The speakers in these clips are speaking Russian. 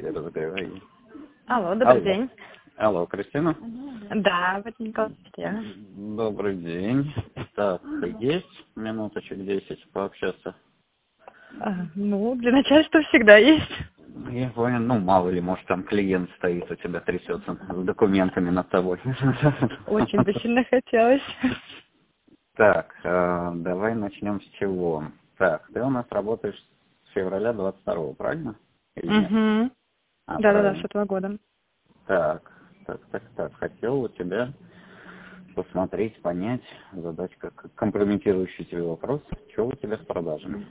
разговаривай. Алло, добрый день. Алло, Кристина? Да, вот Николай. Добрый день. Так, есть минуточек 10 пообщаться? Ну, для начальства всегда есть. Я понял, ну мало ли, может там клиент стоит, у тебя трясется с документами над тобой. Очень бы сильно хотелось. Так, давай начнем с чего. Так, ты у нас работаешь с февраля 22-го, правильно? Или нет? Угу. Да-да-да, с Правильно. этого года. Так. Хотел у тебя посмотреть, понять, задать как компрометирующий тебе вопрос. Что у тебя с продажами?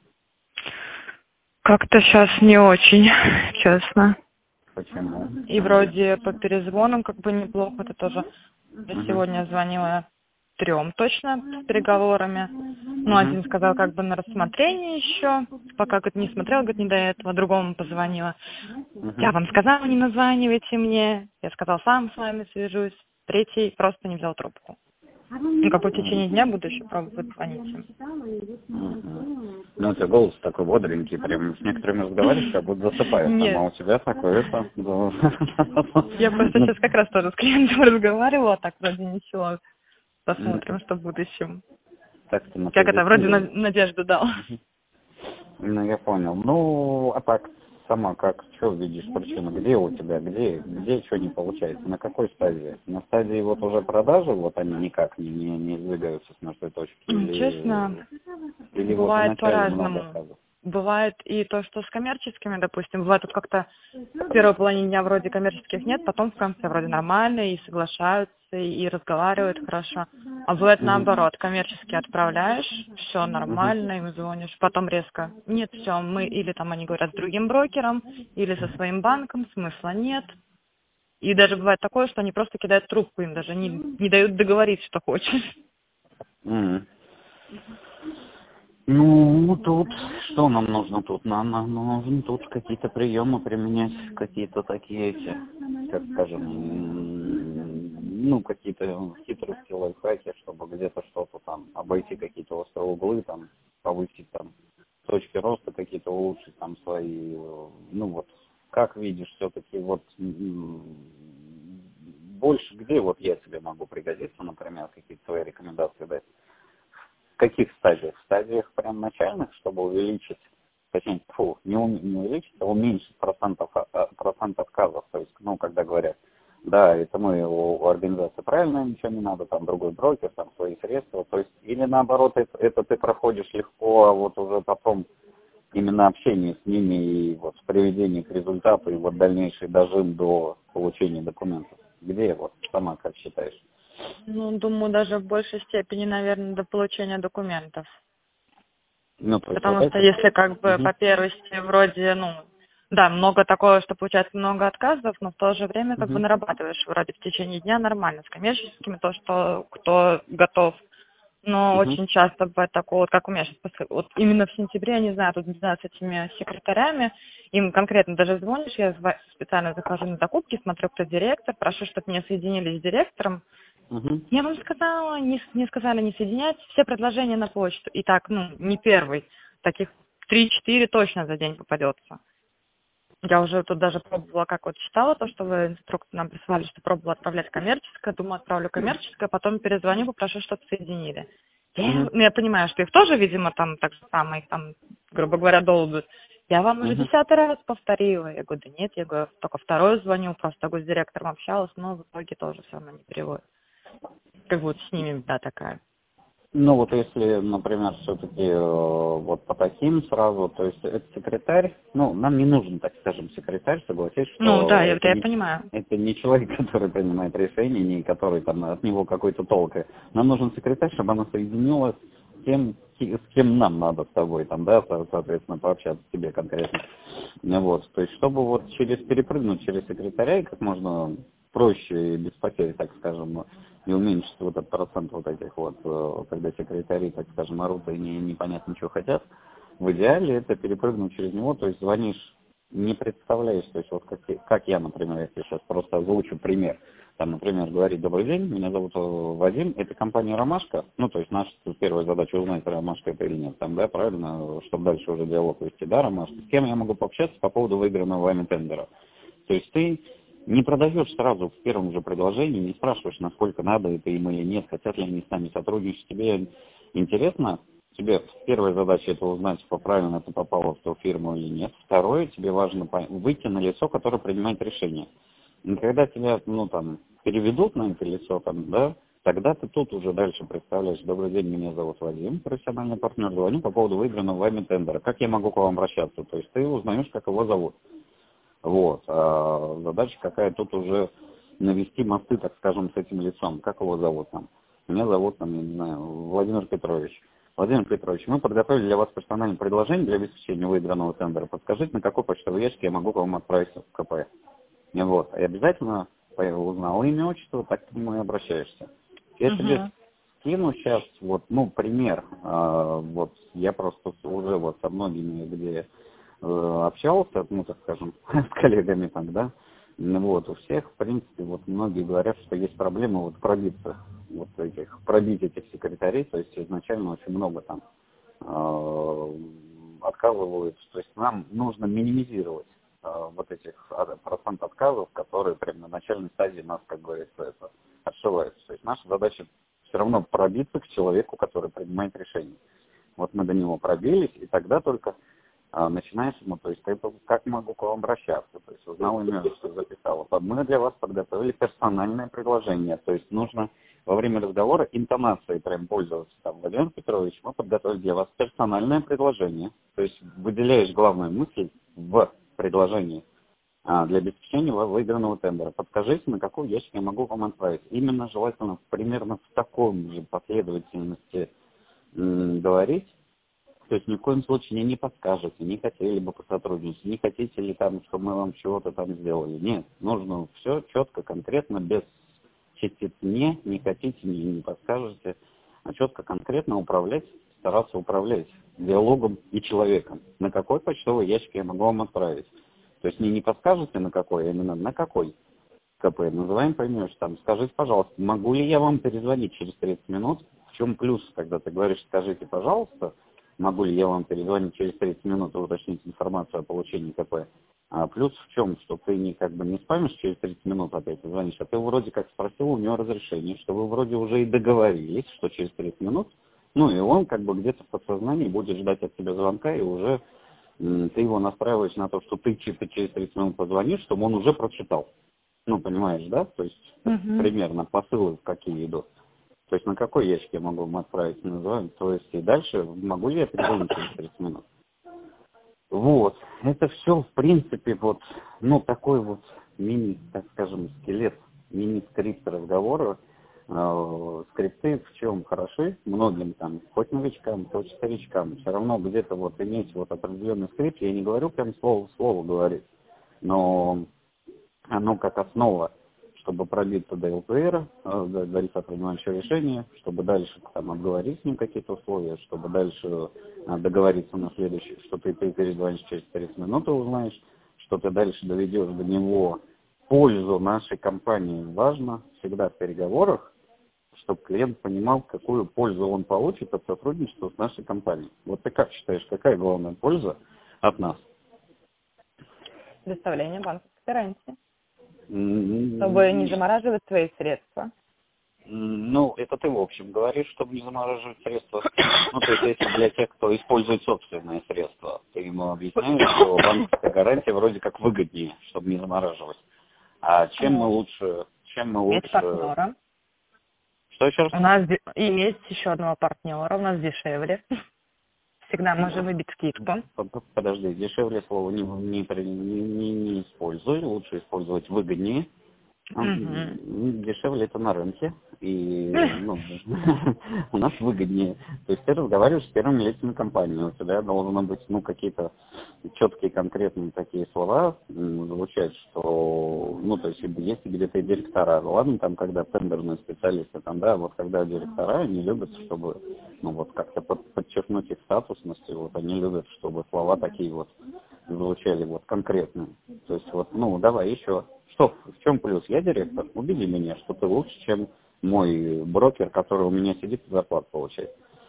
Как-то сейчас не очень, честно. Почему? И вроде по перезвонам как бы неплохо. Это тоже сегодня звонила 3 точно с переговорами. Ну, один сказал как бы на рассмотрение еще. Пока, говорит, не смотрел, говорит, не до этого. Другому позвонила. Я вам сказала, не названивайте мне. Я сказал, сам с вами свяжусь. Третий просто не взял трубку. Ну, как бы в течение дня буду еще пробовать звонить им. Ну, у тебя голос такой бодренький, прям с некоторыми разговариваешь, как будто засыпаешь. Нет. А у тебя такой это... Я просто сейчас как раз тоже с клиентом разговаривала, так вроде ничего. Посмотрим, что в будущем. Как это, вроде надежду дал. Ну, я понял. Ну, а так, сама как, что видишь причину? Где у тебя, где что не получается? На какой стадии? На стадии вот уже продажи, вот они никак не сдвигаются с мертвой точки? Или, Честно, или бывает вот вначале много по-разному. отказов? Бывает и то, что с коммерческими, допустим, бывает тут как-то в первой половине дня вроде коммерческих нет, потом в конце вроде нормально, и соглашаются, и разговаривают хорошо. А бывает наоборот, коммерчески отправляешь, все нормально, им звонишь, потом резко, нет, все, мы, или там они говорят с другим брокером, или со своим банком, смысла нет. И даже бывает такое, что они просто кидают трубку, им даже не дают договорить, что хочешь. Ну, тут, что нам нужно тут? Нам нужно тут какие-то приемы применять, какие-то такие эти, как скажем, ну, какие-то хитрости, лайфхаки, чтобы где-то что-то там, обойти какие-то острые углы, там, повысить там точки роста какие-то, улучшить там свои, ну, вот, как видишь, все-таки вот больше где вот я тебе могу пригодиться, например, какие-то свои рекомендации дать? В каких стадиях? В стадиях прям начальных, чтобы увеличить, точнее, не увеличить, а уменьшить процент отказов. То есть, ну, когда говорят, да, это мы у организации правильно, ничего не надо, там другой брокер, там свои средства. То есть, или наоборот, это ты проходишь легко, а вот уже потом именно общение с ними и вот приведение к результату и вот дальнейший дожим до получения документов. Где вот сама как считаешь? Ну, думаю, даже в большей степени, наверное, до получения документов. Ну, то есть Потому вот что это... если как бы по первости вроде, ну, да, много такого, что получается много отказов, но в то же время как бы нарабатываешь вроде в течение дня нормально с коммерческими, то, что кто готов. Но очень часто бывает такое, вот как у меня сейчас, вот именно в сентябре, я не знаю, тут не знаю, с этими секретарями, им конкретно даже звонишь, я специально захожу на закупки, смотрю, кто директор, прошу, чтобы меня соединили с директором. Я вам сказала, не сказали не соединять, все предложения на почту. И так, ну, не первый, таких 3-4 точно за день попадется. Я уже тут даже пробовала, как вот читала то, что вы инструкцию нам прислали, что пробовала отправлять коммерческое, думаю, отправлю коммерческое, потом перезвоню, попрошу, чтобы соединили. Я понимаю, что их тоже, видимо, там так же самое, их там, грубо говоря, долбят. Я вам уже 10-й раз повторила. Я говорю, да нет, я говорю, только второй звоню, просто с директором общалась, но в итоге тоже все равно не переводит. Как вот с ними, да, такая. Ну вот если, например, все-таки вот по таким сразу, то есть это секретарь, ну нам не нужен, так скажем, секретарь, согласись, Ну да, что я понимаю. это не человек, который принимает решения, не который там от него какой-то толк. Нам нужен секретарь, чтобы она соединилась с тем, с кем нам надо с тобой, там, да, соответственно, пообщаться тебе конкретно. Вот, то есть чтобы вот перепрыгнуть через секретаря и как можно проще и без потерь, так скажем, и уменьшить вот этот процент вот этих вот, когда секретари, так скажем, орут и непонятно чего хотят. В идеале это перепрыгнуть через него, то есть звонишь, не представляешь, то есть вот как я, например, если сейчас просто озвучу пример. там, например, говорить: добрый день, меня зовут Вадим, это компания «Ромашка», ну, то есть наша первая задача узнать, «Ромашка» это или нет, там, да, правильно, чтобы дальше уже диалог вести, да, «Ромашка», с кем я могу пообщаться по поводу выигранного вами тендера. То есть ты не продаешь сразу в первом же предложении, не спрашиваешь, насколько надо это им или нет, хотят ли они с нами сотрудничать, тебе интересно, тебе первая задача это узнать, правильно ты попала в ту фирму или нет, второе, тебе важно выйти на лицо, которое принимает решение. И когда тебя, ну, там, переведут на это лицо, там, да, тогда ты тут уже дальше представляешь: добрый день, меня зовут Вадим, профессиональный партнер, звоню по поводу выигранного вами тендера. Как я могу к вам обращаться? То есть ты узнаешь, как его зовут. Вот. А задача какая тут уже навести мосты, так скажем, с этим лицом. Как его зовут там? Меня зовут, там, я не знаю, Владимир Петрович. Владимир Петрович, мы подготовили для вас персональное предложение для обеспечения выигранного тендера. Подскажите, на какой почтовый ящик я могу к вам отправить в КП? И вот. И обязательно узнал имя, отчество, так к нему и обращаешься. Я тебе скину сейчас, вот, ну, пример. Вот я просто уже вот со многими, где общался, ну, так скажем, с коллегами там, да, вот, у всех, в принципе, вот многие говорят, что есть проблема вот пробиться, вот пробить этих секретарей, то есть изначально очень много там отказывают, то есть нам нужно минимизировать вот этих процент отказов, которые прямо на начальной стадии нас, как говорится, это отшиваются. То есть наша задача все равно пробиться к человеку, который принимает решение. Вот мы до него пробились, и тогда только начинаешь ему, то есть как могу к вам обращаться, то есть узнал имя, что записал. Мы для вас подготовили персональное предложение, то есть нужно во время разговора интонацией прям пользоваться. Там: Владимир Петрович, мы подготовили для вас персональное предложение, то есть выделяешь главную мысль в предложении для обеспечения выигранного тендера. Подскажите, на какой ящик я могу вам отправить. Именно желательно примерно в таком же последовательности говорить. То есть ни в коем случае не подскажете, не хотели бы посотрудничать, не хотите ли там, чтобы мы вам чего-то там сделали. Нет, нужно все четко, конкретно, без частиц не хотите, не подскажете, а четко, конкретно управлять, стараться управлять диалогом и человеком. На какой почтовый ящик я могу вам отправить? То есть не подскажете на какой, а именно на какой КП. Называем, поймешь, там, скажите, пожалуйста, могу ли я вам перезвонить через 30 минут? В чем плюс, когда ты говоришь: скажите, пожалуйста, могу ли я вам перезвонить через 30 минут и уточнить информацию о получении КП? А плюс в чем, что ты не спамишь через 30 минут опять звонишь, а ты вроде как спросил у него разрешение, что вы вроде уже и договорились, что через 30 минут, ну и он как бы где-то в подсознании будет ждать от тебя звонка, и уже ты его настраиваешь на то, что ты через 30 минут позвонишь, чтобы он уже прочитал. Ну, понимаешь, да? То есть примерно посылы какие идут. То есть на какой ящик я могу вам отправить, называем, то есть и дальше могу ли я перезвонить через 30 минут. Вот, это все, в принципе, вот, ну, такой вот мини, так скажем, скелет, мини-скрипт разговора. Скрипты в чем хороши многим там, хоть новичкам, хоть старичкам, все равно где-то вот иметь вот определенный скрипт, я не говорю прям слово в слово говорить, но оно как основа, чтобы пробиться до ЛПР, до лица принимающего решения, чтобы дальше там обговорить с ним какие-то условия, чтобы дальше договориться на следующий, что ты перезвонишь через 30 минут и узнаешь, что ты дальше доведешь до него пользу нашей компании. Важно всегда в переговорах, чтобы клиент понимал, какую пользу он получит от сотрудничества с нашей компанией. Вот ты как считаешь, какая главная польза от нас? Предоставление банковской гарантии. Чтобы не замораживать свои средства. Ну, это ты в общем говоришь, чтобы не замораживать средства. Ну, то есть, если для тех, кто использует собственные средства, ты ему объясняешь, что банковская гарантия вроде как выгоднее, чтобы не замораживать. А чем мы лучше... Есть партнера. Что еще раз? У нас и есть еще одного партнера, у нас дешевле. Всегда можем выбить скидку. Подожди, дешевле слово не используй, лучше использовать выгоднее. Дешевле это на рынке, и у нас выгоднее. То есть ты разговариваешь с первыми лицами компании, у тебя должны быть какие-то четкие, конкретные такие слова звучать, что, то есть если где-то директора, ладно, там, когда тендерные специалисты, там, да, вот когда директора, они любят, чтобы, как-то подчеркнуть их статусность, они любят, чтобы слова такие звучали конкретные. То есть давай еще. Что, в чем плюс? Я директор. Убеди меня, что ты лучше, чем мой брокер, который у меня сидит и зарплату получает.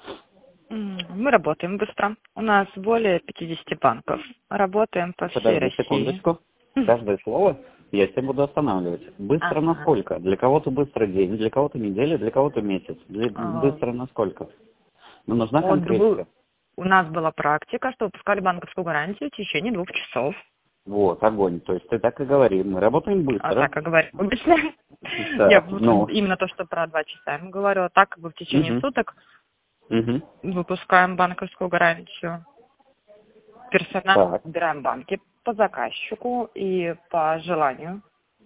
Мы работаем быстро. У нас более 50 банков. Работаем по всей Подожди России. секундочку. Каждое слово я тебя буду останавливать. Быстро насколько? Для кого-то быстро день, для кого-то неделя, для кого-то месяц. Быстро насколько? Ну, нужна конкретика. У нас была практика, что выпускали банковскую гарантию в течение 2 часов. Вот, огонь. То есть ты так и говори. Мы работаем быстро. Так и говорю. Обычно. Я именно то, что про 2 часа. Я говорю, так как бы в течение суток выпускаем банковскую гарантию. Персонально выбираем банки по заказчику и по желанию.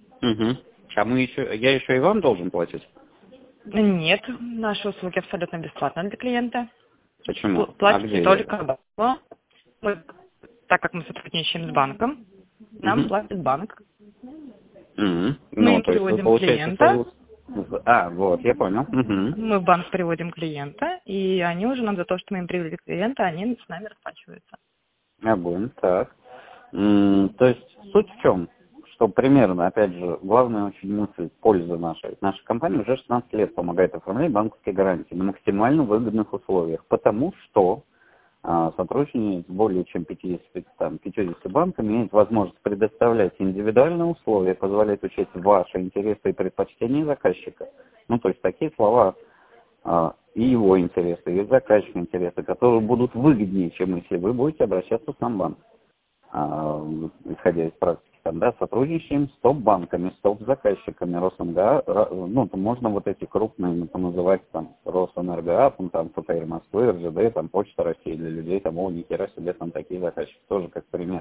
А я еще и вам должен платить? Нет, наши услуги абсолютно бесплатны для клиента. Почему? Платите только банк. Так как мы сотрудничаем с банком, нам платит банк. Мы им приводим клиента. Вот, я понял. Мы в банк приводим клиента, и они уже нам за то, что мы им привели клиента, они с нами расплачиваются. Огонь, так. То есть суть в чем? Что примерно, опять же, главная очень мысль, польза нашей. Наша компания уже 16 лет помогает оформлять банковские гарантии на максимально выгодных условиях, потому что сотрудничание с более чем 50 банками имеет возможность предоставлять индивидуальные условия, позволяет учесть ваши интересы и предпочтения заказчика. Ну, то есть такие слова и его интересы, и заказчика интересы, которые будут выгоднее, чем если вы будете обращаться в сам банк. Исходя из практики, сотрудничаем с топ-банками, с топ-заказчиками РосНГА, там можно вот эти крупные называть, РосНРГА, ФТР Москвы, РЖД, Почта России, для людей, ни хера себе, такие заказчики, тоже как пример.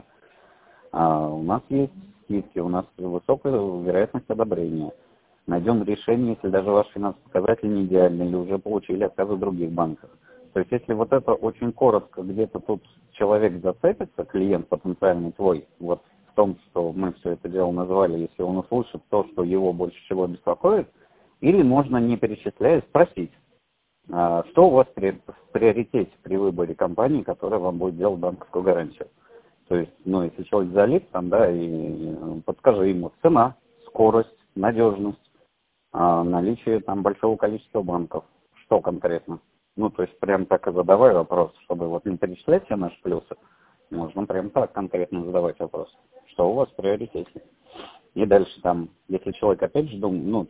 У нас есть скидки, у нас высокая вероятность одобрения. Найдем решение, если даже ваш финансовый показатель не идеальный, или уже получили отказы в других банках. То есть, если вот это очень коротко, где-то тут человек зацепится, клиент потенциальный твой, вот в том, что мы все это дело назвали, если он услышит то, что его больше всего беспокоит, или можно, не перечисляя, спросить, что у вас в приоритете при выборе компании, которая вам будет делать банковскую гарантию. То есть, если человек залит, и подскажи ему цена, скорость, надежность, наличие большого количества банков, что конкретно. То есть прям так и задавай вопрос, чтобы не перечислять все наши плюсы, можно прям так конкретно задавать вопрос, что у вас в приоритете. И дальше если человек опять же думает,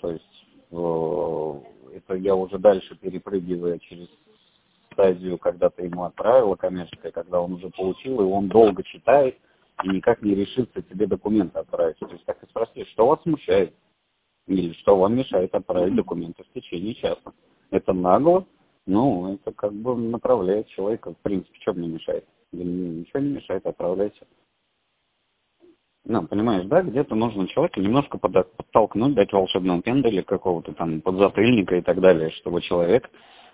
это я уже дальше перепрыгиваю через стадию, когда ты ему отправила коммерческое, когда он уже получил, и он долго читает, и никак не решится тебе документы отправить. То есть так и спроси, что вас смущает, или что вам мешает отправить документы в течение часа. Это нагло. Это направляет человека, в принципе, что мне мешает? Ничего не мешает, отправляйте. Понимаешь, где-то нужно человека немножко подтолкнуть, дать волшебного пенделя какого-то подзатыльника и так далее, чтобы человек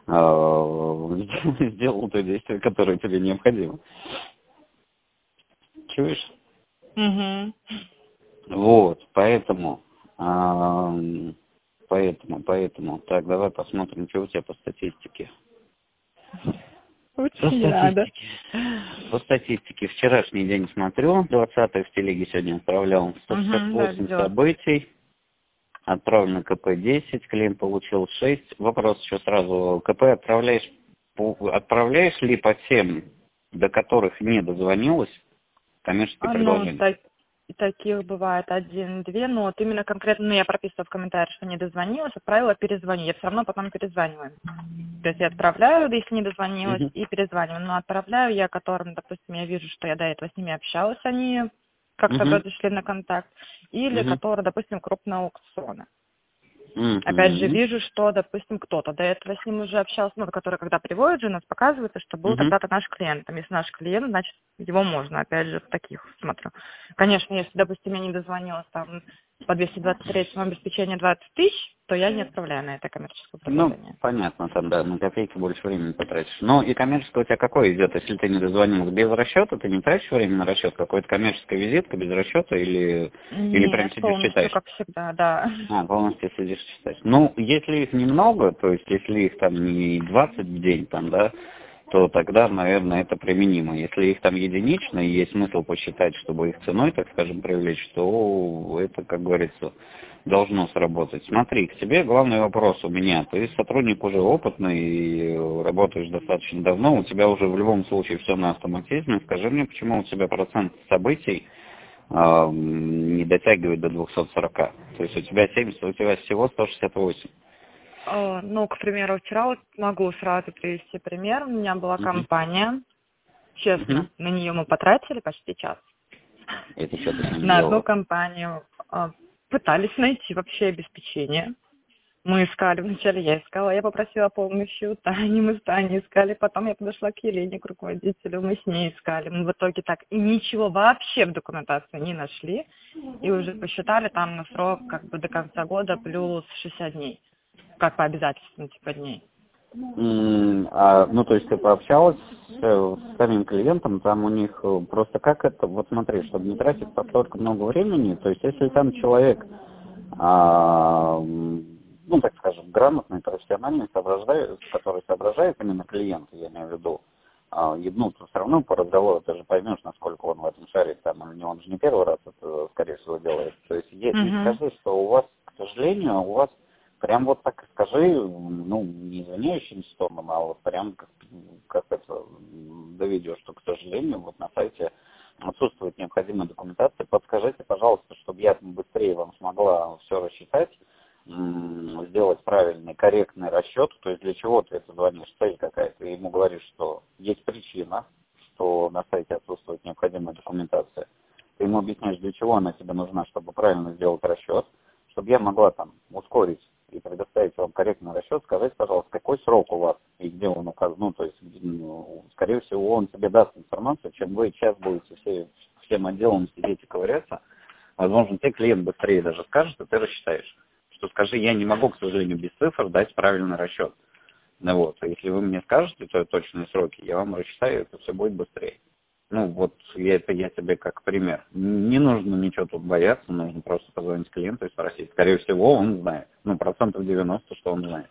сделал то действие, которое тебе необходимо. Чуешь? Вот, поэтому... Так, давай посмотрим, что у тебя по статистике. Очень рада. По статистике вчерашний день смотрю, 20-й в телеге сегодня отправлял 168 событий, отправлено КП 10, клиент получил 6. Вопрос еще сразу, КП отправляешь ли по тем, до которых не дозвонилось, коммерческое предложение? Таких бывает 1-2, но именно конкретно, я прописываю в комментариях, что не дозвонилась, отправила, перезвоню. Я все равно потом перезваниваю. То есть я отправляю, если не дозвонилась, и перезваниваю. Но отправляю я, которым, допустим, я вижу, что я до этого с ними общалась, они как-то вроде шли на контакт, или которые, допустим, крупные аукционы. Опять же, вижу, что, допустим, кто-то до этого с ним уже общался, который, когда приводит же, нас показывается, что был тогда-то наш клиент. Если наш клиент, значит, его можно, опять же, в таких смотрю. Конечно, если, допустим, я не дозвонилась по 223 обеспечение 20 тысяч, то я не отправляю на это коммерческое предложение. Понятно, на копейки больше времени потратишь. И коммерческое у тебя какое идет? Если ты не дозвонилась без расчета, ты не тратишь время на расчет? Какой-то коммерческая визитка без расчета или прям сидишь читаешь? Как всегда, да. Полностью сидишь читаешь. Если их немного, то есть если их не 20 в день, то тогда, наверное, это применимо. Если их там единично, и есть смысл посчитать, чтобы их ценой, так скажем, привлечь, то это, как говорится, должно сработать. Смотри, к тебе главный вопрос у меня. Ты сотрудник уже опытный, и работаешь достаточно давно, у тебя уже в любом случае все на автоматизме. Скажи мне, почему у тебя процент событий не дотягивает до 240? То есть у тебя 70, у тебя всего 168. Ну, к примеру, вчера вот могу сразу привести пример. У меня была компания, честно, на нее мы потратили почти час. Это что ты с ним На делала? одну компанию пытались найти вообще обеспечение. Мы искали, вначале я искала, я попросила помощи у Тани, мы с Таней искали, потом я подошла к Елене, к руководителю, мы с ней искали. Мы в итоге так и ничего вообще в документации не нашли, и уже посчитали там на срок как бы до конца года плюс 60 дней, как по обязательствам типа дней. Ну, то есть ты пообщалась с самим клиентом, там у них просто как это, вот смотри, чтобы не тратить столько много времени, то есть если там человек, ну, так скажем, грамотный, профессиональный, который соображает именно клиента, я имею в виду, ну, то все равно по разговору ты же поймешь, насколько он в этом шарит, там, или не, он же не первый раз это, скорее всего, делает. То есть скажи, что у вас, к сожалению, у вас прям вот так скажи, ну, не извиняющимся тоном, а вот прям как это доведешь, что, к сожалению, вот на сайте отсутствует необходимая документация. Подскажите, пожалуйста, чтобы я быстрее вам смогла все рассчитать, сделать правильный, корректный расчет, то есть для чего ты это звонишь, цель какая-то, ты ему говоришь, что есть причина, что на сайте отсутствует необходимая документация. Ты ему объясняешь, для чего она тебе нужна, чтобы правильно сделать расчет, чтобы я могла там ускорить и предоставить вам корректный расчет, сказать, пожалуйста, какой срок у вас и где он указан, ну, то есть, скорее всего, он тебе даст информацию, чем вы сейчас будете всем отделом сидеть и ковыряться, возможно, тебе клиент быстрее даже скажет, и ты рассчитаешь. Что скажи, я не могу, к сожалению, без цифр дать правильный расчет. Ну вот, а если вы мне скажете точные сроки, я вам рассчитаю, это все будет быстрее. Ну вот, я тебе как пример. Не нужно ничего тут бояться, нужно просто позвонить клиенту и спросить. Скорее всего, он знает. Ну, 90%, что он знает.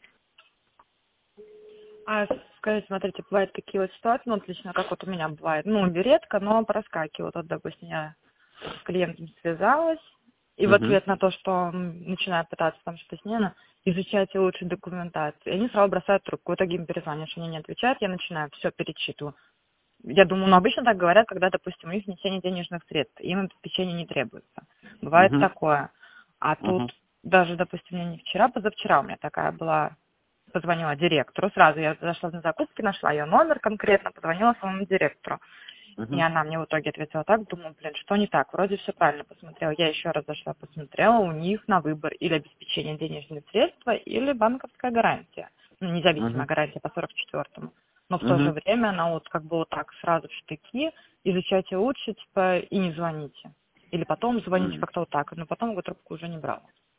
Скажите, смотрите, бывают такие вот ситуации, ну, отлично, как вот у меня бывает, ну, редко, но проскакивает. Вот, допустим, я с клиентом связалась, и в ответ на то, что начинаю пытаться там что-то с ней, изучайте лучше документацию. И они сразу бросают трубку. В итоге им перезвонишь, они не отвечают, я начинаю все перечитываю. Я думаю, ну, обычно так говорят, когда, допустим, у них внесение денежных средств, им обеспечение не требуется. Бывает такое. А тут даже, допустим, мне не вчера, позавчера у меня такая была, позвонила директору, сразу я зашла на закупки, нашла ее номер конкретно, позвонила самому директору. И она мне в итоге ответила так, думаю, что не так, вроде все правильно посмотрела. Я еще раз зашла, посмотрела, у них на выбор или обеспечение денежных средств, или банковская гарантия. Ну, независимая гарантия по 44-му. Но в то же время она вот как бы вот так сразу в штыки, изучайте лучше, типа, и не звоните. Или потом звоните как-то вот так, но потом его трубку уже не брала.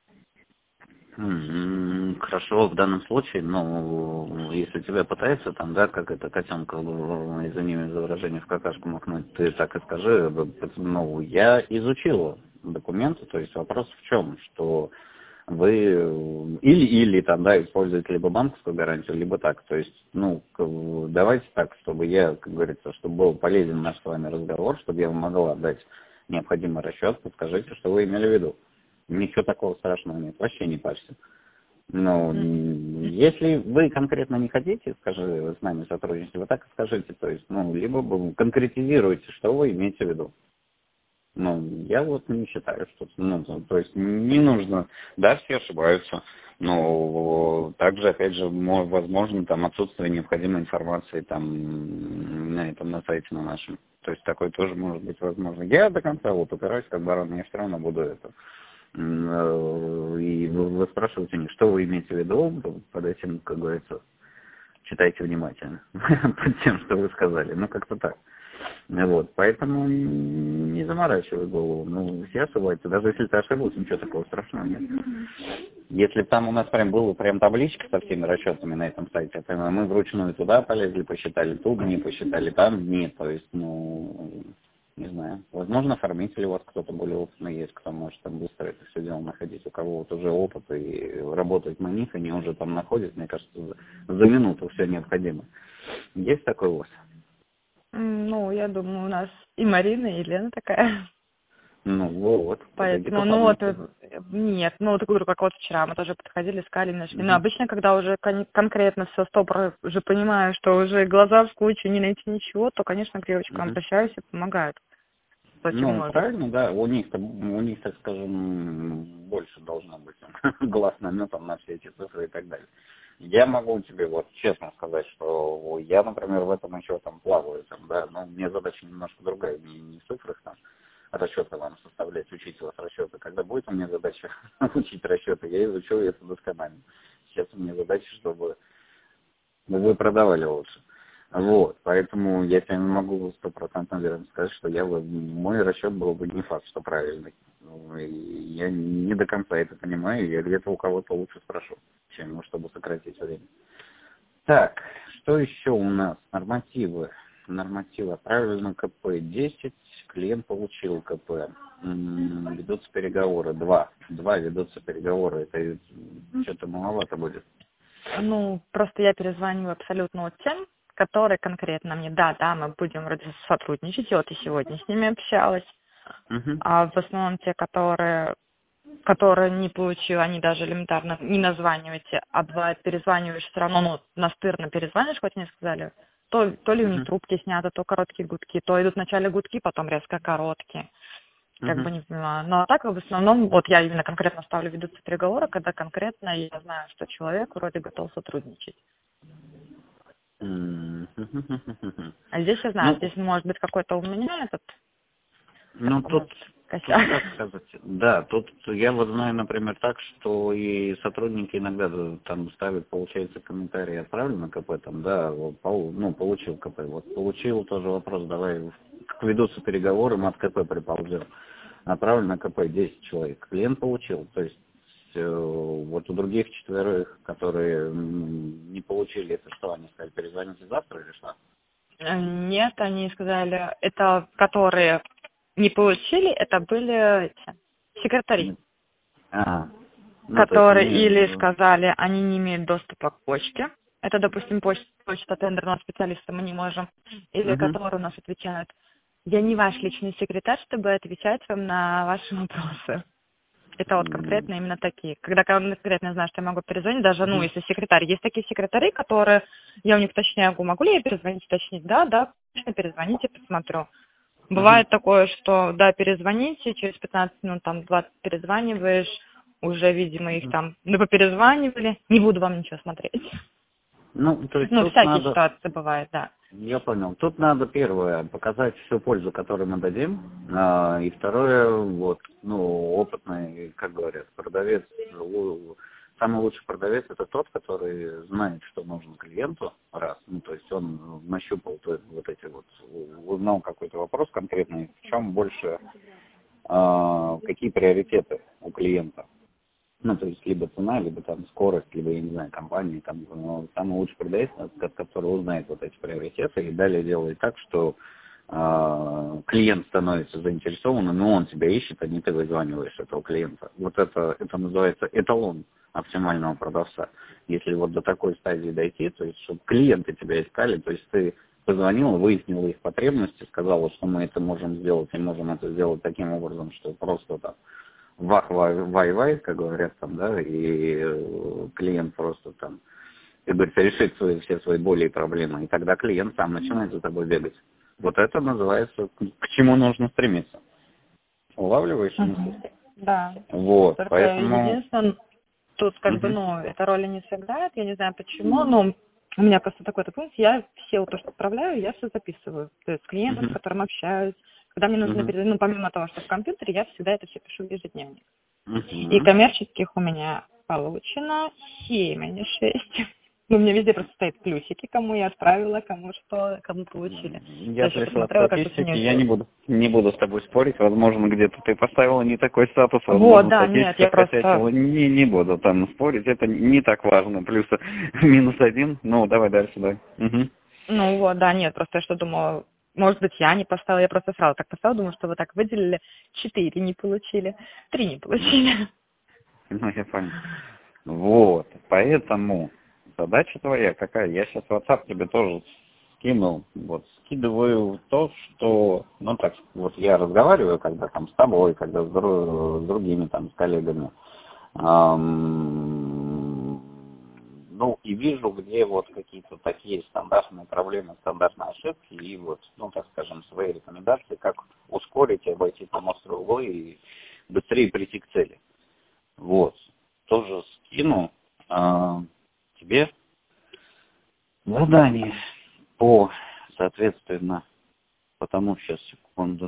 Хорошо, в данном случае, ну, если тебя пытается там, да, как это котенка, извини за выражение, в какашку макнуть, ты так и скажи, ну, я изучила документы, то есть вопрос в чем, что вы или там, да, используете либо банковскую гарантию, либо так, то есть, ну, давайте так, чтобы я, как говорится, чтобы был полезен наш с вами разговор, чтобы я вам могла дать необходимый расчет, подскажите, что вы имели в виду. Ничего такого страшного нет, вообще не парься. Но если вы конкретно не хотите, с нами сотрудничать, вы так и скажите, то есть, ну, либо конкретизируйте, что вы имеете в виду. Ну, я вот не считаю, что, ну, то есть не нужно, да, все ошибаются, но также, опять же, возможно, там отсутствие необходимой информации там на сайте на нашем. То есть такое тоже может быть возможно. Я до конца вот упираюсь как баран, я все равно буду это. И вы спрашиваете них, что вы имеете в виду под этим, как говорится, читайте внимательно, под тем, что вы сказали. Ну, как-то так. Вот, поэтому не заморачивай голову. Ну, все ошибаются. Даже если ты ошибался, ничего такого страшного нет. Если бы там у нас была табличка со всеми расчетами на этом сайте, мы вручную туда полезли, посчитали тут, не посчитали там, нет. То есть, ну, Не знаю. Возможно, оформитель у вас кто-то более опытный есть, кто может там быстро это все дело находить. У кого вот уже опыт и работает на них, они уже там находят, мне кажется, за минуту все необходимо. Есть такой у вас? Ну, я думаю, у нас и Марина, и Елена такая. Ну, вот. Поэтому, ну вот, нет, ну вот говорю, как вот вчера, мы тоже подходили, искали, нашли. Но обычно, когда уже конкретно все уже понимаю, что уже глаза в кучу, не найти ничего, то, конечно, к девочкам обращаюсь и помогают. Ну, правильно, да, у них, так скажем, больше должно быть глаз наметан на все эти цифры и так далее. Я могу тебе вот честно сказать, что я, например, в этом еще там плаваю, там, да, но мне задача немножко другая, не в цифрах там, расчеты вам составлять, учить вас расчеты. Когда будет у меня задача учить расчеты, я изучу это досконально. Сейчас у меня задача, чтобы вы продавали лучше. Вот, поэтому я тебе не могу 100% уверенно сказать, что мой расчет был бы не факт, что правильный. Я не до конца это понимаю, я где-то у кого-то лучше спрошу, чем чтобы сократить время. Так, что еще у нас? Нормативы. Правильно, КП 10, клиент получил КП. Ведутся переговоры. 2 ведутся переговоры. Это что-то маловато будет. Ну, просто я перезваниваю абсолютно вот тем, которые конкретно мне, да, мы будем вроде сотрудничать, и вот и сегодня с ними общалась. А в основном те, которые не получил, они даже элементарно не названиваете, а бывает перезваниваешь все равно, ну, настырно перезваниваешь, хоть мне сказали, то ли у них трубки сняты, то короткие гудки, то идут вначале гудки, потом резко короткие. Как бы не понимаю. Но так в основном, вот я именно конкретно ставлю ведутся переговоры, когда конкретно я знаю, что человек вроде готов сотрудничать. А здесь я знаю, здесь может быть какой-то у меня этот... Ну, тут как сказать, да, тут я вот знаю, например, так, что и сотрудники иногда там ставят, получается, комментарии, отправили на КП, там, да, получил КП, вот получил тоже вопрос, давай, как ведутся переговоры, мы от КП приползем, отправили на КП 10 человек, клиент получил, то есть вот у других 4, которые не получили, это что, они сказали, перезвоните завтра или что? Нет, они сказали, это которые не получили, это были секретари, которые или сказали, они не имеют доступа к почте, это, допустим, почта тендерного специалиста мы не можем, или которые у нас отвечают, я не ваш личный секретарь, чтобы отвечать вам на ваши вопросы. Это вот конкретно именно такие. Когда конкретно знаю, что я могу перезвонить, даже, если секретарь. Есть такие секретари, которые, я у них уточняю, могу ли я перезвонить, уточнить? Да, конечно, перезвоните, посмотрю. Бывает такое, что, да, перезвоните, через 15 минут, там, 20 перезваниваешь, уже, видимо, их там, поперезванивали, не буду вам ничего смотреть. То есть всякие ситуации бывают, да. Я понял. Тут надо, первое, показать всю пользу, которую мы дадим, и второе, опытный, как говорят, продавец, самый лучший продавец – это тот, который знает, что нужно клиенту, раз, то есть он нащупал узнал какой-то вопрос конкретный, в чем больше, какие приоритеты у клиента. То есть либо цена, либо там скорость, либо, я не знаю, компания, там, самый лучший продавец, который узнает вот эти приоритеты и далее делает так, что клиент становится заинтересованным, но он тебя ищет, а не ты вызваниваешь этого клиента. Вот это называется эталон оптимального продавца. Если вот до такой стадии дойти, то есть чтобы клиенты тебя искали, то есть ты позвонил, выяснил их потребности, сказал, что мы это можем сделать и можем это сделать таким образом, что просто там вай-вай, как говорят там, да, и клиент просто там, как говорится, решит все свои боли и проблемы, и тогда клиент сам начинает за тобой бегать. Вот это называется, к чему нужно стремиться. Улавливаешь мысль? Да. Вот, только поэтому... Единственное, тут эта роль не сыграет, я не знаю почему, но у меня просто такой-то пункт, я все то, что отправляю, я все записываю. То есть с клиентом, с которым общаюсь. Когда мне нужно перезвонить, помимо того, что в компьютере, я всегда это все пишу в ежедневник. И коммерческих у меня получено 7, а не 6. У меня везде просто стоят плюсики, кому я отправила, кому что, кому получили. Я пришла к статистике, я не буду с тобой спорить, возможно, где-то ты поставила не такой статус, возможно, нет, я просто... Не буду там спорить, это не так важно, плюс минус 1, давай дальше, да. нет, просто я что думала, может быть, я не поставила, я просто сразу так поставила, думаю, что вы так выделили, 4 не получили, 3 не получили. Ну, я понял. Вот, поэтому задача твоя какая? Я сейчас в WhatsApp тебе тоже скинул. Вот, скидываю то, что, ну, так, вот я разговариваю, когда там с тобой, когда с другими там, с коллегами. Ну, и вижу, где вот какие-то такие стандартные проблемы, стандартные ошибки, и вот, ну, так скажем, свои рекомендации, как ускорить, обойти там острые углы и быстрее прийти к цели. Вот, тоже скину тебе задание по, соответственно, потому сейчас, секунду,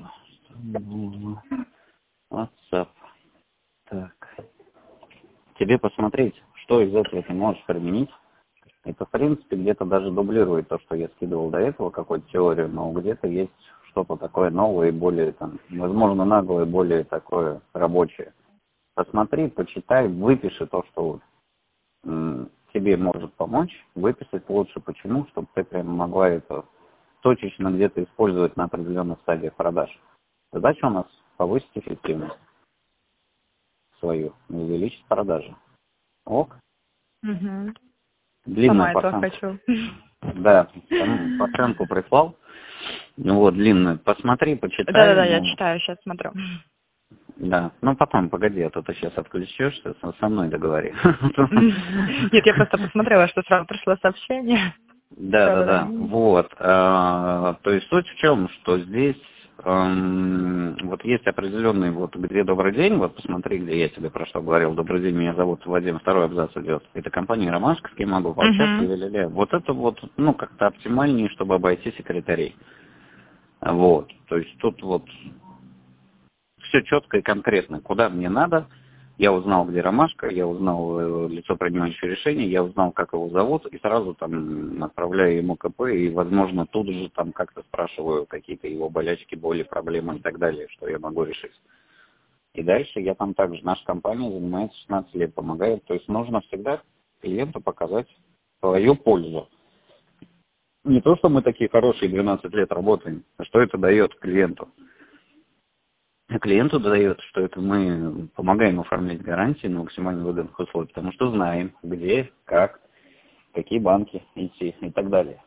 WhatsApp, так, тебе посмотреть, что из этого ты можешь применить. Это, в принципе, где-то даже дублирует то, что я скидывал до этого, какую-то теорию, но где-то есть что-то такое новое и более, там, возможно, наглое, более такое рабочее. Посмотри, почитай, выпиши то, что тебе может помочь, выписать лучше. Почему? Чтобы ты прям могла это точечно где-то использовать на определенных стадиях продаж. Задача у нас повысить эффективность свою, увеличить продажи. Ок. Угу. Длинную Сама этого пацанку. хочу. Да, там пацанку прислал. Вот, длинную. Посмотри, почитай. Да-да-да, я читаю, сейчас смотрю. Да, ну потом, погоди, а то ты сейчас отключешься, со мной договори. Нет, я просто посмотрела, что сразу пришло сообщение. Да. Вот. То есть суть в чем, что здесь вот есть определенный, вот где добрый день, вот посмотри, где я тебе про что говорил. Добрый день, меня зовут Вадим, второй абзац идет. Это компания «Ромашка», с кем могу пообщаться, ля-ля-ля. Вот это вот, ну, как-то оптимальнее, чтобы обойти секретарей. Вот. То есть тут вот все четко и конкретно, куда мне надо. Я узнал, где Ромашка, я узнал лицо, принимающее решение, я узнал, как его зовут, и сразу там отправляю ему КП, и, возможно, тут же там как-то спрашиваю какие-то его болячки, боли, проблемы и так далее, что я могу решить. И дальше я там также, наша компания занимается 16 лет, помогает. То есть нужно всегда клиенту показать свою пользу. Не то, что мы такие хорошие 12 лет работаем, а что это дает клиенту. А клиенту дает, что это мы помогаем оформлять гарантии на максимально выгодных условиях, потому что знаем, где, как, какие банки идти и так далее.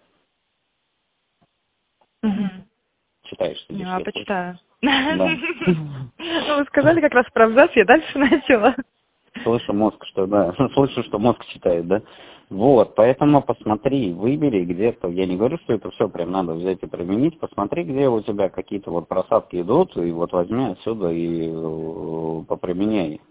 Читаешь, сидишь. Я почитаю. Да. Ну, вы сказали как раз про абзац, я дальше начала. Слышу мозг, что да, слышу, что мозг читает, да. Вот, поэтому посмотри, выбери где-то, я не говорю, что это все прям надо взять и применить, посмотри, где у тебя какие-то вот просадки идут, и вот возьми отсюда и поприменяй.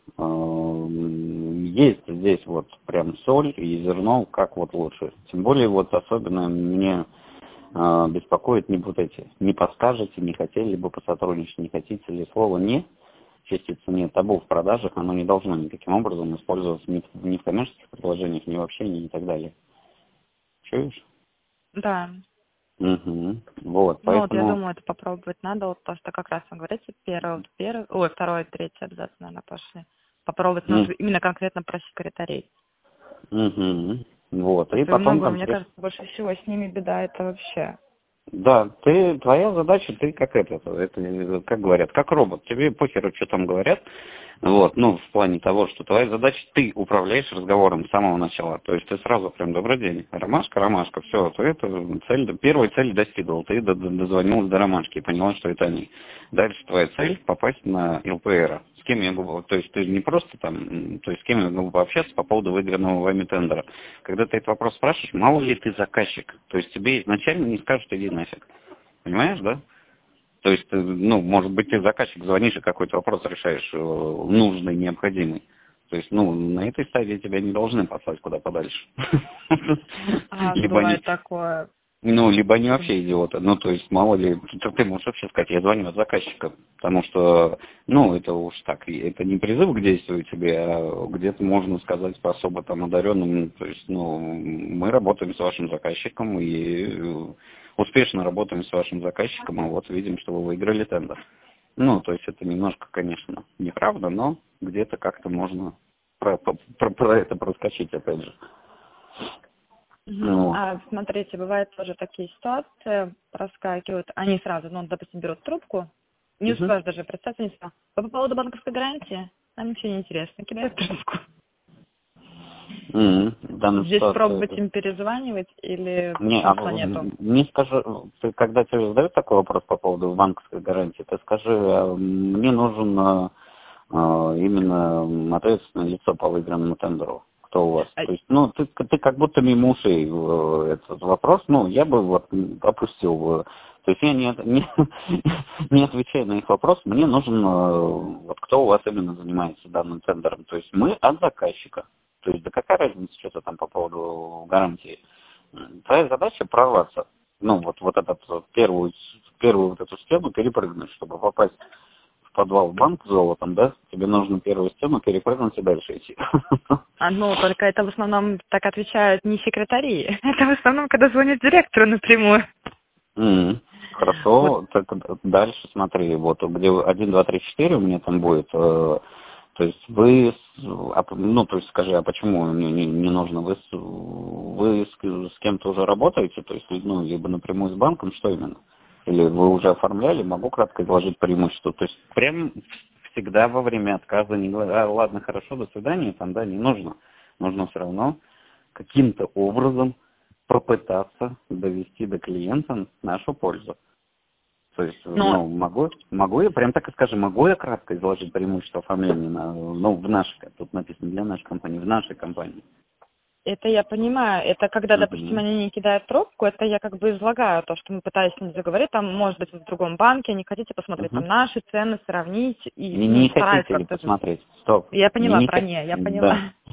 Есть здесь вот прям соль и зерно, как вот лучше. Тем более вот особенно мне беспокоит не вот эти, не подскажете, не хотели бы посотрудничать, не хотите ли слова «не». Частица «не» табу в продажах, оно не должно никаким образом использоваться ни в коммерческих предложениях, ни в общении и так далее. Чуешь? Да. Угу. Вот, Ну, вот я поэтому... думаю, это попробовать надо, вот то, что как раз вы говорите, второй, третий абзац, наверное, пошли. Попробовать нужно именно конкретно про секретарей. Угу. Вот, и Потому что потом много, мне конкретно... кажется, больше всего с ними беда это вообще. Да, твоя задача, ты как это, как говорят, как робот. Тебе похеру, что там говорят. Вот, ну, в плане того, что твоя задача, ты управляешь разговором с самого начала. То есть ты сразу прям добрый день. Ромашка, все, ты это первая цель достигла. Ты дозвонилась до Ромашки и поняла, что это они. Дальше твоя цель попасть на ЛПР. С кем я могу, то есть ты не просто там, то есть с кем я могу пообщаться по поводу выигранного вами тендера. Когда ты этот вопрос спрашиваешь, мало ли ты заказчик. То есть тебе изначально не скажут, иди нафиг. Понимаешь, да? То есть, ну, может быть, ты заказчик звонишь и какой-то вопрос решаешь, нужный, необходимый. То есть, ну, на этой стадии тебя не должны послать куда подальше. Бывает такое. Ну, либо они вообще идиоты. Ну, то есть, мало ли, ты можешь вообще сказать, я звоню от заказчика. Потому что, ну, это уж так, это не призыв к действию тебе, а где-то можно сказать по особо там одаренным. То есть, ну, мы работаем с вашим заказчиком и успешно работаем с вашим заказчиком, а вот видим, что вы выиграли тендер. Ну, то есть, это немножко, конечно, неправда, но где-то как-то можно про это проскочить, опять же. Вот. А смотрите, бывают тоже такие ситуации, проскакивают, они сразу, ну, допустим, берут трубку, не успеваешь даже представить, они сразу, по поводу банковской гарантии, нам ничего не интересно, кидают трубку. В данной Здесь ситуации пробовать им перезванивать или смысла нету? не скажи, ты, когда тебе задают такой вопрос по поводу банковской гарантии, ты скажи, мне нужен именно ответственное лицо по выигранному тендеру. Кто у вас? То есть, ну, ты как будто мимо ушей этот вопрос, ну, я бы вот опустил бы. То есть я не отвечаю на их вопрос, мне нужен, вот кто у вас именно занимается данным тендером. То есть мы от заказчика. То есть, да какая разница, что-то там по поводу гарантии. Твоя задача прорваться. Ну, вот этот первую вот эту стену перепрыгнуть, чтобы попасть в подвал в банк с золотом, да, тебе нужно первую стену перепрыгнуть и дальше идти. Ну, только это в основном так отвечают не секретари. Это в основном, когда звонят директору напрямую. Хорошо, Вот. так дальше смотри, вот где 1, 2, 3, 4 у меня там будет, то есть вы, ну, то есть скажи, а почему не нужно, вы с кем-то уже работаете, то есть, ну, либо напрямую с банком, что именно? Или вы уже оформляли, могу кратко изложить преимущество, то есть прям всегда во время отказа не говоря, ладно, хорошо, до свидания, там, да, не нужно, нужно все равно каким-то образом попытаться довести до клиента нашу пользу. То есть, ну, могу я, прям так и скажи, могу я кратко изложить преимущество оформления, ну, в нашей, тут написано для нашей компании, в нашей компании. Это я понимаю. Это когда, допустим, они не кидают трубку, это я как бы излагаю то, что мы пытались с ним заговорить, там, может быть, в другом банке, не хотите посмотреть там наши цены, сравнить и Не стараюсь хотите ли как-то... посмотреть? Стоп. Я поняла про «не», я поняла.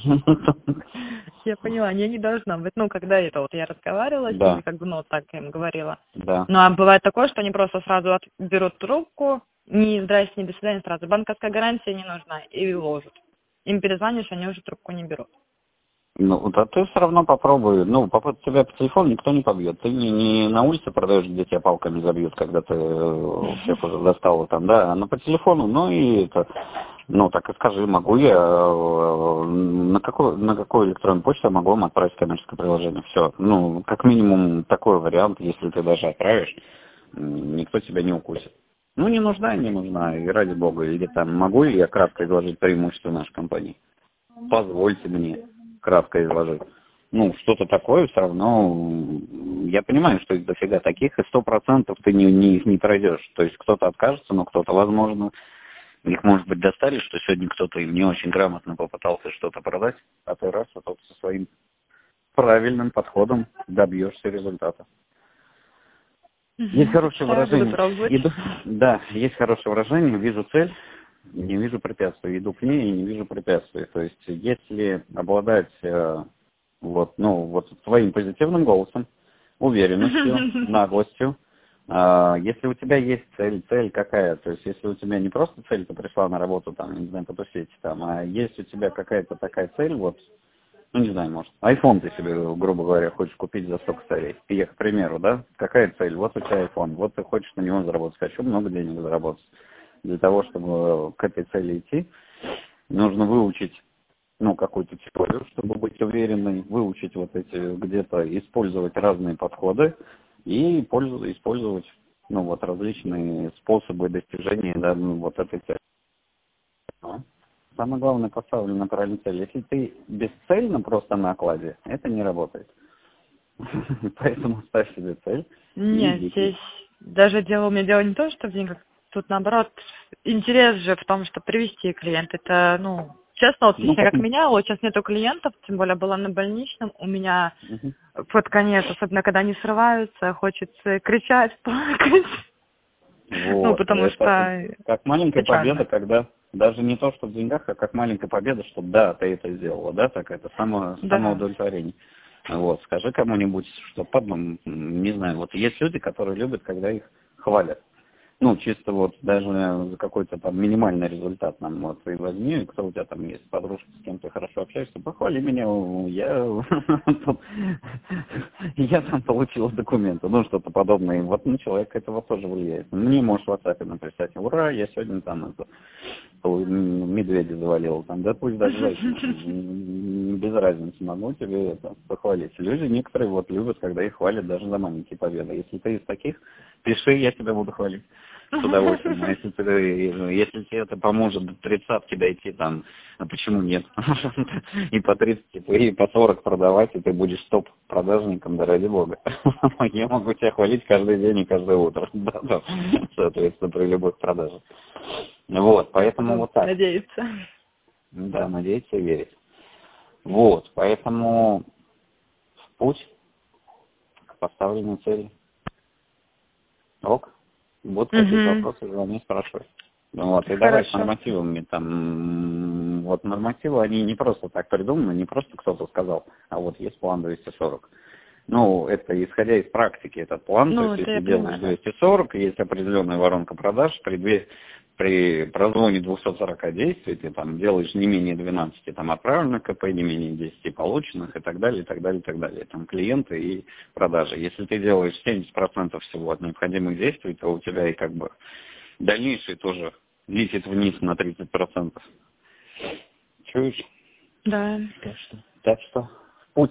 Я поняла, не должно быть. Ну, когда это вот я разговаривала с ними, как бы, ну, так им говорила. Да. Ну, а бывает такое, что они просто сразу берут трубку, ни здрасте, ни до свидания, сразу. Банковская гарантия не нужна, и ложат. Им перезвонишь, они уже трубку не берут. Ну, да ты все равно попробуй. Ну, тебя по телефону никто не побьет. Ты не на улице продаешь, где тебя палками забьют, когда ты всех уже достала там, да, а по телефону, ну и это, ну, так и скажи, могу я, на какую электронную почту я могу вам отправить коммерческое приложение? Все. Ну, как минимум такой вариант, если ты даже отправишь, никто тебя не укусит. Ну, не нужна, и ради бога. Или там, могу ли я кратко изложить преимущества нашей компании? Позвольте мне кратко изложить. Ну, что-то такое все равно, я понимаю, что их дофига таких, и 100% ты их не пройдешь. То есть кто-то откажется, но кто-то, возможно, их, может быть, достали, что сегодня кто-то им не очень грамотно попытался что-то продать, а ты раз, а тот со своим правильным подходом добьешься результата. Есть хорошее выражение. Есть хорошее выражение, вижу цель, не вижу препятствий, иду к ней и не вижу препятствий. То есть, если обладать своим позитивным голосом, уверенностью, наглостью, если у тебя есть цель какая, то есть, если у тебя не просто цель, ты пришла на работу, там, не знаю, потусить, там, а есть у тебя какая-то такая цель, вот, ну, не знаю, может, iPhone ты себе, грубо говоря, хочешь купить за столько целей. И я, к примеру, да, какая цель? Вот у тебя iPhone, вот ты хочешь на него заработать, хочу много денег заработать. Для того, чтобы к этой цели идти, нужно выучить, ну, какую-то теорию, чтобы быть уверенной, выучить вот эти, где-то использовать разные подходы и использовать, ну, вот различные способы достижения, да, ну, вот этой цели. Самое главное, поставлена правильная цель. Если ты бесцельно просто на окладе, это не работает. Поэтому ставь себе цель. Нет, здесь даже у меня дело не то, что в деньгах. Тут, наоборот, интерес же в том, что привести клиента. Это, ну, честно, вот лично как меня, вот сейчас нету клиентов, тем более была на больничном, у меня под конец, особенно когда они срываются, хочется кричать, плакать. Вот. Ну, потому что... Как маленькая победа, когда даже не то, что в деньгах, а как маленькая победа, что да, ты это сделала, да, так это самоудовлетворение. Вот, скажи кому-нибудь, что потом, не знаю, вот есть люди, которые любят, когда их хвалят. Ну, чисто вот даже за какой-то там минимальный результат нам вот и возьми, кто у тебя там есть, подружка, с кем ты хорошо общаешься, похвали меня, я там получил документы, ну, что-то подобное. Вот на человека это вот тоже влияет. Мне можешь в WhatsApp написать, ура, я сегодня там медведя завалил, там, да пусть даже без разницы, могу тебе это похвалить. Люди некоторые вот любят, когда их хвалят даже за маленькие победы. Если ты из таких, пиши, я тебя буду хвалить. С удовольствием. А если тебе это поможет до 30-ки дойти, там, а почему нет? И по 30, и по 40 продавать, и ты будешь топ-продажником, да ради бога. Я могу тебя хвалить каждый день и каждое утро. Да, соответственно, при любых продажах. Вот, поэтому вот так. Надеяться. Да, надеяться и верить. Вот, поэтому в путь к поставленной цели. Ок. Будут какие-то вопросы, звони, спрашивай. Вот, и давай с нормативами там, вот нормативы, они не просто так придуманы, не просто кто-то сказал, а вот есть план 240. Ну, это исходя из практики этот план, то есть если делаешь 240, есть определенная воронка продаж, при прозвоне 240 действий ты там делаешь не менее 12 там отправленных КП, не менее 10 полученных и так далее, и так далее, и так далее. Там клиенты и продажи. Если ты делаешь 70% всего от необходимых действий, то у тебя и как бы дальнейший тоже летит вниз на 30%. Чуешь? Да. Так что в путь.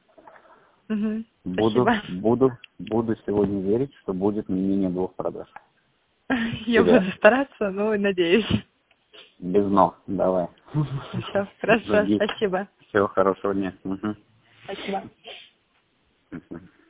Спасибо. Буду сегодня верить, что будет не менее 2 продаж. Я буду стараться, но надеюсь. Без но. Давай. Все, хорошо, спасибо. Всего хорошего дня. Спасибо.